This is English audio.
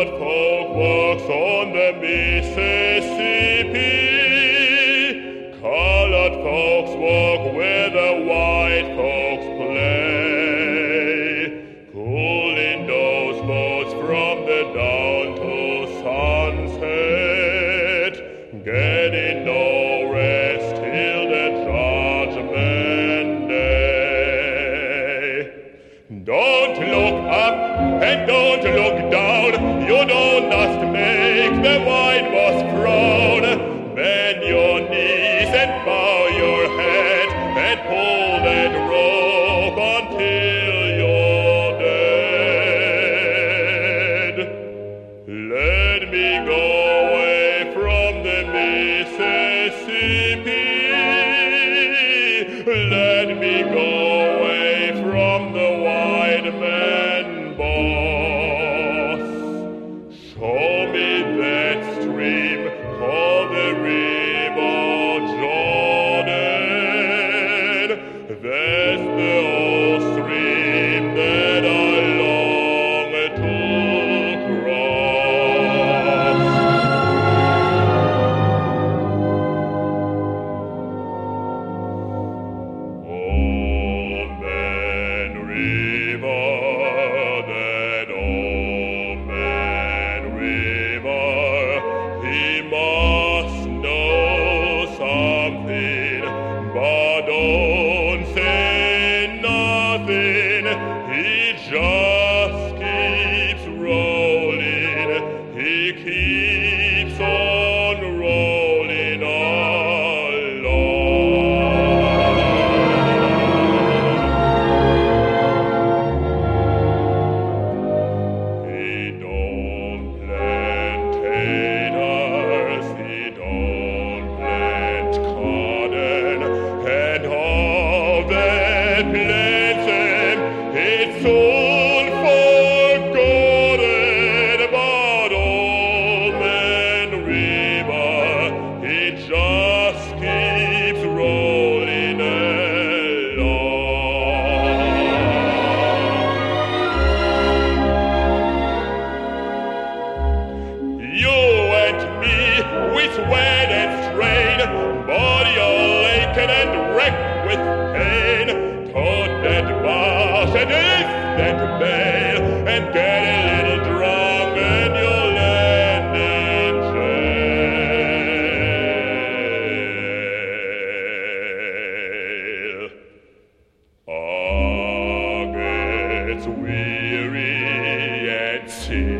Colored folk walks on the Mississippi. Colored folks walk where the white folks play. Pulling those boats from the dawn to sunset, getting no rest till the judgment day. Don't look up and don't look down. You don't must make the white boss frown. Bend your knees and bow your head and pull that rope until you're dead. Let me go away from the Mississippi. Let me go away from the white man boss. Show me that stream called the River Jordan. That's the old stream that I long to cross. Old Man River, that old man River, he must know something, but don't say nothing. He just keeps rolling. He keeps on rolling along. He don't plant taters, he don't plant cotton, and all that plants him, it's soon forgotten. But old man River, he just keeps rolling along. You and me, we sweat and strain, body all aching and wrecked with pain. Tote that boss and lift that bale and get a little drunk and you'll land in jail. I get weary and sick